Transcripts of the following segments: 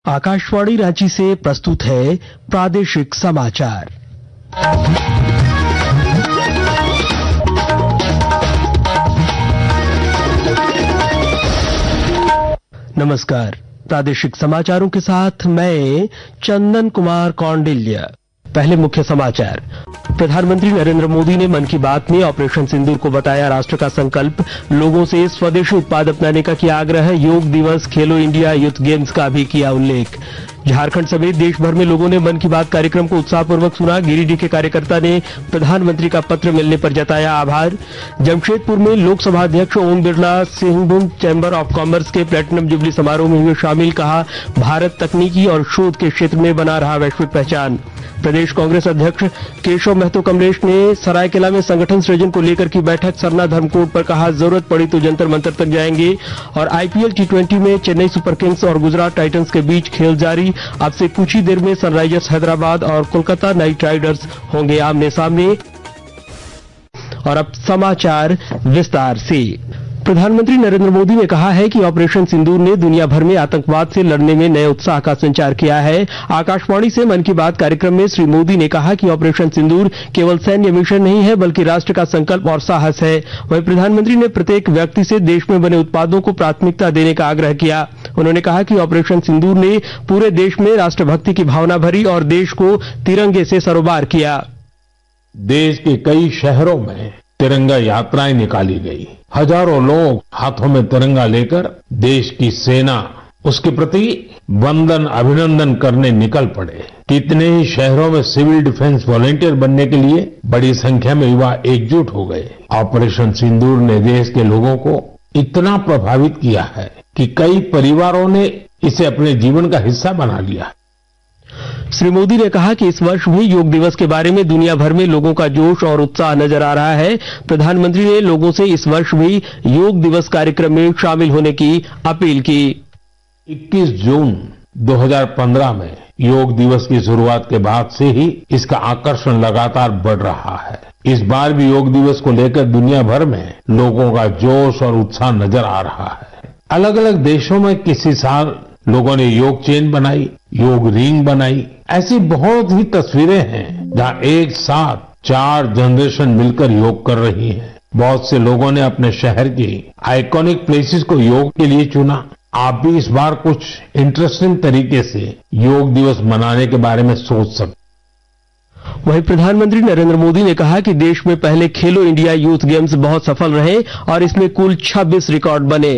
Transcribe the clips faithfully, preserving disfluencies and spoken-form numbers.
आकाशवाणी रांची से प्रस्तुत है प्रादेशिक समाचार। नमस्कार, प्रादेशिक समाचारों के साथ मैं चंदन कुमार कौंडिल्य। पहले मुख्य समाचार। प्रधानमंत्री नरेंद्र मोदी ने मन की बात में ऑपरेशन सिंदूर को बताया राष्ट्र का संकल्प, लोगों से स्वदेशी उत्पाद अपनाने का किया आग्रह। योग दिवस, खेलो इंडिया यूथ गेम्स का भी किया उल्लेख। झारखंड समेत देश भर में लोगों ने मन की बात कार्यक्रम को उत्साहपूर्वक सुना। गिरिडीह के कार्यकर्ता ने प्रधानमंत्री का पत्र मिलने पर जताया आभार। जमशेदपुर में लोकसभा अध्यक्ष Om Birla Singhbhum chamber of commerce के प्लेटिनम जुबली समारोह में हुए शामिल। कहा, भारत तकनीकी और शोध के क्षेत्र में बना रहा वैश्विक पहचान। प्रदेश कांग्रेस अध्यक्ष केशव महतो कमलेश ने सरायकेला में संगठन सृजन को लेकर की बैठक। सरना धर्मकोड पर कहा, जरूरत पड़ी तो जंतर मंतर तक जाएंगे। और आईपीएल टी ट्वेंटी में चेन्नई सुपर किंग्स और गुजरात टाइटंस के बीच खेल जारी। अब से कुछ ही देर में सनराइजर्स हैदराबाद और कोलकाता नाइट राइडर्स होंगे आमने सामने। और अब समाचार विस्तार से। प्रधानमंत्री नरेंद्र मोदी ने कहा है कि ऑपरेशन सिंदूर ने दुनिया भर में आतंकवाद से लड़ने में नए उत्साह का संचार किया है। आकाशवाणी से मन की बात कार्यक्रम में श्री मोदी ने कहा कि ऑपरेशन सिंदूर केवल सैन्य मिशन नहीं है, बल्कि राष्ट्र का संकल्प और साहस है। वहीं प्रधानमंत्री ने प्रत्येक व्यक्ति से देश में बने उत्पादों को प्राथमिकता देने का आग्रह किया। उन्होंने कहा कि ऑपरेशन सिंदूर ने पूरे देश में राष्ट्रभक्ति की भावना भरी और देश को तिरंगे से सरोबार किया। देश के कई शहरों में तिरंगा यात्राएं निकाली गई। हजारों लोग हाथों में तिरंगा लेकर देश की सेना, उसके प्रति वंदन अभिनंदन करने निकल पड़े। कितने ही शहरों में सिविल डिफेंस वॉलेंटियर बनने के लिए बड़ी संख्या में युवा एकजुट हो गए। ऑपरेशन सिंदूर ने देश के लोगों को इतना प्रभावित किया है कि कई परिवारों ने इसे अपने जीवन का हिस्सा बना लिया। श्री मोदी ने कहा कि इस वर्ष भी योग दिवस के बारे में दुनिया भर में लोगों का जोश और उत्साह नजर आ रहा है। प्रधानमंत्री ने लोगों से इस वर्ष भी योग दिवस कार्यक्रम में शामिल होने की अपील की। इक्कीस जून दो हज़ार पंद्रह में योग दिवस की शुरुआत के बाद से ही इसका आकर्षण लगातार बढ़ रहा है। इस बार भी योग दिवस को लेकर दुनिया भर में लोगों का जोश और उत्साह नजर आ रहा है। अलग अलग देशों में किसी साल लोगों ने योग चेन बनाई, योग रिंग बनाई। ऐसी बहुत ही तस्वीरें हैं जहां एक साथ चार जनरेशन मिलकर योग कर रही हैं। बहुत से लोगों ने अपने शहर की आइकॉनिक प्लेसेस को योग के लिए चुना। आप भी इस बार कुछ इंटरेस्टिंग तरीके से योग दिवस मनाने के बारे में सोच सकते। वहीं प्रधानमंत्री नरेंद्र मोदी ने कहा कि देश में पहले खेलो इंडिया यूथ गेम्स बहुत सफल रहे और इसमें कुल छब्बीस रिकॉर्ड बने।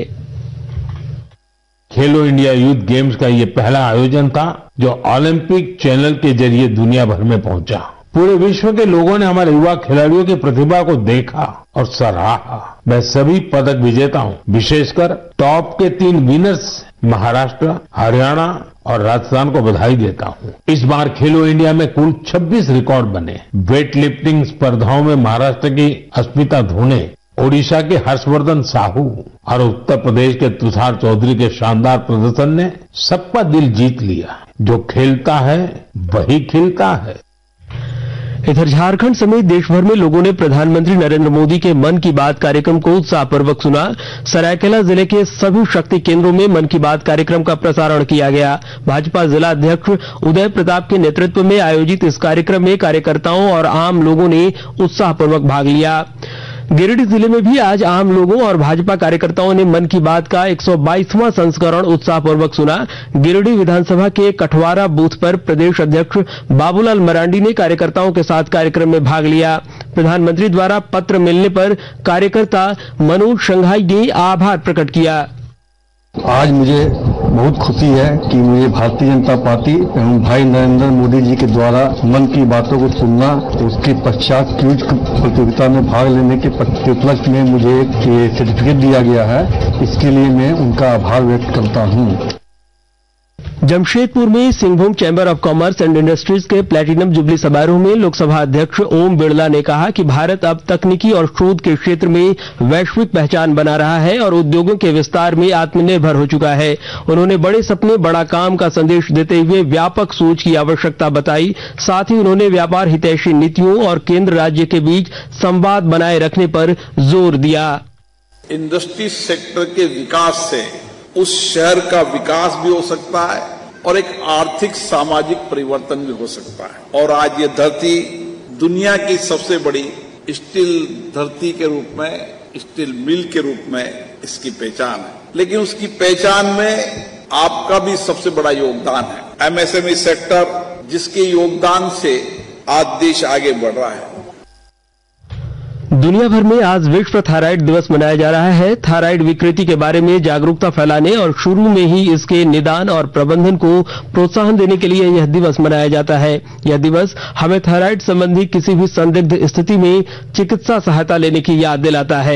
खेलो इंडिया यूथ गेम्स का ये पहला आयोजन था जो ओलंपिक चैनल के जरिए दुनिया भर में पहुंचा। पूरे विश्व के लोगों ने हमारे युवा खिलाड़ियों की प्रतिभा को देखा और सराहा। मैं सभी पदक विजेताओं, विशेषकर टॉप के तीन विनर्स महाराष्ट्र, हरियाणा और राजस्थान को बधाई देता हूं। इस बार खेलो इंडिया में कुल छब्बीस रिकॉर्ड बने। वेट लिफ्टिंग स्पर्धाओं में महाराष्ट्र की अस्मिता धोने, ओडिशा के हर्षवर्धन साहू और उत्तर प्रदेश के तुषार चौधरी के शानदार प्रदर्शन ने सबका दिल जीत लिया। जो खेलता है वही खिलता है। इधर झारखंड समेत देश भर में लोगों ने प्रधानमंत्री नरेंद्र मोदी के मन की बात कार्यक्रम को उत्साहपूर्वक सुना। सरायकेला जिले के सभी शक्ति केंद्रों में मन की बात कार्यक्रम का प्रसारण किया गया। भाजपा जिला अध्यक्ष उदय प्रताप के नेतृत्व में आयोजित इस कार्यक्रम में कार्यकर्ताओं और आम लोगों ने उत्साहपूर्वक भाग लिया। गिरिडीह जिले में भी आज आम लोगों और भाजपा कार्यकर्ताओं ने मन की बात का एक सौ बाईसवां संस्करण उत्साहपूर्वक सुना। गिरिडीह विधानसभा के कठवारा बूथ पर प्रदेश अध्यक्ष बाबूलाल मरांडी ने कार्यकर्ताओं के साथ कार्यक्रम में भाग लिया। प्रधानमंत्री द्वारा पत्र मिलने पर कार्यकर्ता मनोज संघाई ने आभार प्रकट किया। आज मुझे बहुत खुशी है कि मुझे भारतीय जनता पार्टी एवं भाई नरेंद्र मोदी जी के द्वारा मन की बातों को सुनना, उसके पश्चात क्विज प्रतियोगिता में भाग लेने के उपलक्ष्य में मुझे एक सर्टिफिकेट दिया गया है। इसके लिए मैं उनका आभार व्यक्त करता हूं। जमशेदपुर में Singhbhum chamber of commerce and industries के प्लेटिनम जुबली समारोह में लोकसभा अध्यक्ष ओम बिरला ने कहा कि भारत अब तकनीकी और शोध के क्षेत्र में वैश्विक पहचान बना रहा है और उद्योगों के विस्तार में आत्मनिर्भर हो चुका है। उन्होंने बड़े सपने बड़ा काम का संदेश देते हुए व्यापक सोच की आवश्यकता बताई। साथ ही उन्होंने व्यापार हितैषी नीतियों और केंद्र राज्य के बीच संवाद बनाए रखने पर जोर दिया। इंडस्ट्री सेक्टर के विकास से उस शहर का विकास भी हो सकता है, और एक आर्थिक सामाजिक परिवर्तन भी हो सकता है। और आज ये धरती दुनिया की सबसे बड़ी स्टील धरती के रूप में, स्टील मिल के रूप में इसकी पहचान है। लेकिन उसकी पहचान में आपका भी सबसे बड़ा योगदान है। एमएसएमई सेक्टर जिसके योगदान से आज देश आगे बढ़ रहा है। दुनिया भर में आज विश्व थायराइड दिवस मनाया जा रहा है। थायराइड विकृति के बारे में जागरूकता फैलाने और शुरू में ही इसके निदान और प्रबंधन को प्रोत्साहन देने के लिए यह दिवस मनाया जाता है। यह दिवस हमें थायराइड संबंधी किसी भी संदिग्ध स्थिति में चिकित्सा सहायता लेने की याद दिलाता है।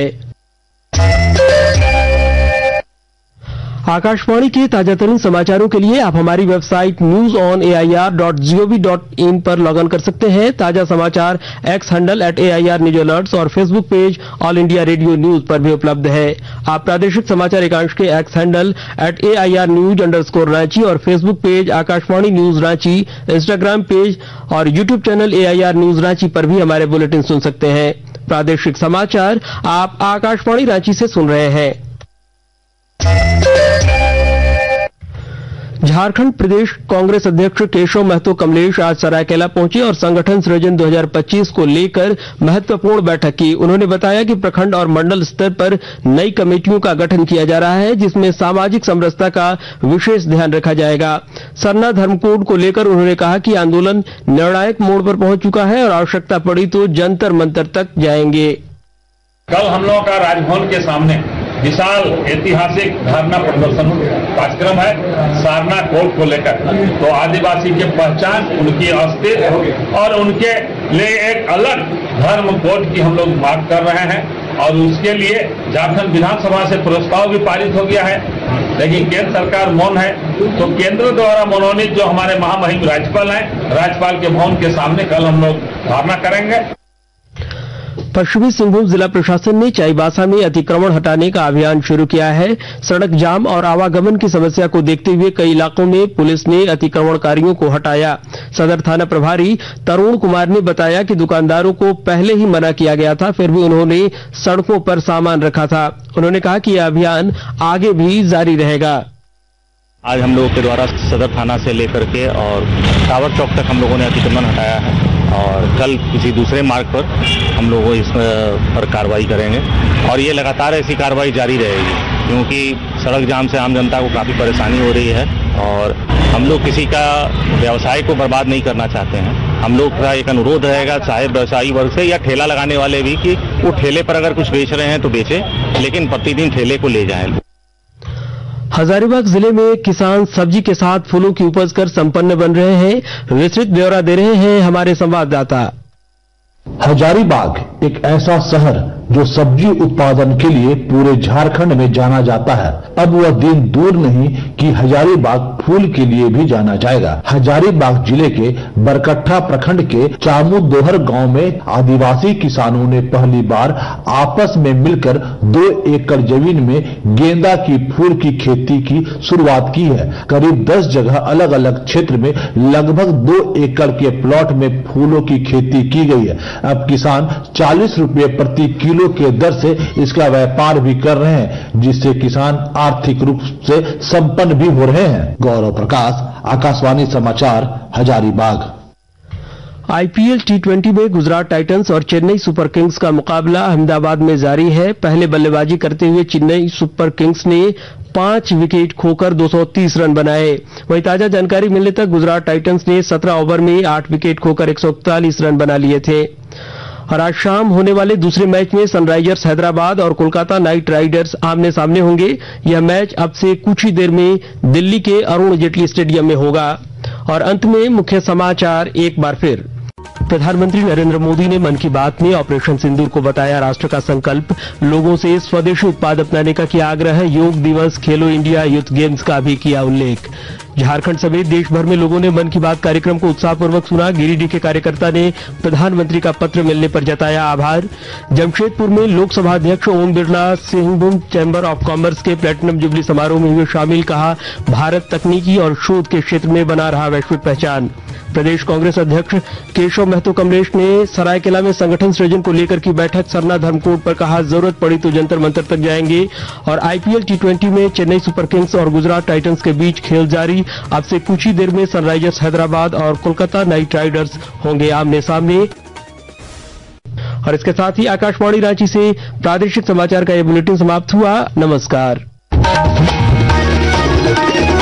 आकाशवाणी के ताजातरीन समाचारों के लिए आप हमारी website news on A I R dot G O V dot in पर लॉग इन कर सकते हैं। ताजा समाचार X handle at A I R news alerts और Facebook page All India Radio news पर भी उपलब्ध है। आप प्रादेशिक समाचार एकांश के X handle at A I R news underscore Ranchi और Facebook page Akashvani news Ranchi, Instagram page और YouTube channel A I R news Ranchi पर भी हमारे बुलेटिन सुन सकते हैं। प्रादेशिक समाचार आप आकाशवाणी रांची से सुन रहे हैं। झारखंड प्रदेश कांग्रेस अध्यक्ष केशव महतो कमलेश आज सरायकेला पहुंचे और संगठन सृजन दो हज़ार पच्चीस को लेकर महत्वपूर्ण बैठक की। उन्होंने बताया कि प्रखंड और मंडल स्तर पर नई कमेटियों का गठन किया जा रहा है, जिसमें सामाजिक समरसता का विशेष ध्यान रखा जाएगा। सरना धर्म कोड को लेकर उन्होंने कहा कि आंदोलन निर्णायक मोड़ पर पहुंच चुका है और आवश्यकता पड़ी तो जंतर मंतर तक जाएंगे। कल हम लोगों का राजभवन के सामने विशाल ऐतिहासिक धरना प्रदर्शन कार्यक्रम है सारना कोड को लेकर। तो आदिवासी की पहचान, उनकी अस्तित्व और उनके लिए एक अलग धर्म कोड की हम लोग मांग कर रहे हैं और उसके लिए झारखंड विधानसभा से प्रस्ताव भी पारित हो गया है। लेकिन केंद्र सरकार मौन है, तो केंद्र द्वारा मनोनीत जो हमारे महामहिम राज्यपाल हैं, राज्यपाल के भवन के सामने कल हम लोग धरना करेंगे। पश्चिमी सिंहभूम जिला प्रशासन ने चाईबासा में अतिक्रमण हटाने का अभियान शुरू किया है। सड़क जाम और आवागमन की समस्या को देखते हुए कई इलाकों में पुलिस ने अतिक्रमणकारियों को हटाया। सदर थाना प्रभारी तरुण कुमार ने बताया कि दुकानदारों को पहले ही मना किया गया था, फिर भी उन्होंने सड़कों पर सामान रखा था। उन्होंने कहा कि यह अभियान आगे भी जारी रहेगा। आज हम लोगों के द्वारा सदर थाना से लेकर के और टावर चौक तक हम लोगों ने अतिक्रमण हटाया है और कल किसी दूसरे मार्ग पर हम लोग इस पर कार्रवाई करेंगे और ये लगातार ऐसी कार्रवाई जारी रहेगी, क्योंकि सड़क जाम से आम जनता को काफ़ी परेशानी हो रही है और हम लोग किसी का व्यवसाय को बर्बाद नहीं करना चाहते हैं। हम लोग का एक अनुरोध रहेगा चाहे व्यवसायी वर्ग से या ठेला लगाने वाले भी कि वो ठेले पर अगर कुछ बेच रहे हैं तो बेचें, लेकिन प्रतिदिन ठेले को ले जाएं। हजारीबाग जिले में किसान सब्जी के साथ फूलों की उपज कर संपन्न बन रहे हैं। विस्तृत ब्यौरा दे रहे हैं हमारे संवाददाता। हजारीबाग एक ऐसा शहर जो सब्जी उत्पादन के लिए पूरे झारखंड में जाना जाता है। अब वह दिन दूर नहीं कि हजारीबाग फूल के लिए भी जाना जाएगा। हजारीबाग जिले के बरकट्ठा प्रखंड के चामू दोहर गांव में आदिवासी किसानों ने पहली बार आपस में मिलकर दो एकड़ जमीन में गेंदा की फूल की खेती की शुरुआत की है। करीब दस जगह अलग अलग क्षेत्र में लगभग दो एकड़ के प्लॉट में फूलों की खेती की गई है। अब किसान चालीस रुपए प्रति किलो के दर से इसका व्यापार भी कर रहे हैं, जिससे किसान आर्थिक रूप से संपन्न भी हो रहे हैं। गौरव प्रकाश, आकाशवाणी समाचार, हजारीबाग। आईपीएल टी ट्वेंटी में गुजरात टाइटंस और चेन्नई सुपर किंग्स का मुकाबला अहमदाबाद में जारी है। पहले बल्लेबाजी करते हुए चेन्नई सुपर किंग्स ने पांच विकेट खोकर दो सौ तीस रन बनाए। वहीं ताजा जानकारी मिलने तक गुजरात टाइटंस ने सत्रह ओवर में आठ विकेट खोकर एक सौ इकतालीस रन बना लिए थे। और आज शाम होने वाले दूसरे मैच में सनराइजर्स हैदराबाद और कोलकाता नाइट राइडर्स आमने सामने होंगे। यह मैच अब से कुछ ही देर में दिल्ली के अरुण जेटली स्टेडियम में होगा। और अंत में मुख्य समाचार एक बार फिर। प्रधानमंत्री नरेंद्र मोदी ने मन की बात में ऑपरेशन सिंदूर को बताया राष्ट्र का संकल्प। लोगों से स्वदेशी उत्पाद अपनाने का किया आग्रह। योग दिवस, खेलो इंडिया यूथ गेम्स का भी किया उल्लेख। झारखंड समेत देश भर में लोगों ने मन की बात कार्यक्रम को उत्साहपूर्वक सुना। गिरिडीह के कार्यकर्ता ने प्रधानमंत्री का पत्र मिलने पर जताया आभार। जमशेदपुर में लोकसभा अध्यक्ष Om Birla Singhbhum chamber of commerce के प्लेटिनम जुबली समारोह में हुए शामिल। कहा, भारत तकनीकी और शोध के क्षेत्र में बना रहा वैश्विक पहचान। प्रदेश कांग्रेस अध्यक्ष केशव महतो कमलेश ने सरायकेला में संगठन सृजन को लेकर की बैठक। सरना धर्मकोड पर कहा, जरूरत पड़ी तो जंतर मंतर तक जाएंगे। और आईपीएल टी ट्वेंटी में चेन्नई सुपर किंग्स और गुजरात टाइटंस के बीच खेल जारी। अब से कुछ ही देर में सनराइजर्स हैदराबाद और कोलकाता नाइट राइडर्स होंगे आमने सामने। और इसके साथ ही आकाशवाणी रांची से प्रादेशिक समाचार का ये बुलेटिन समाप्त हुआ। नमस्कार।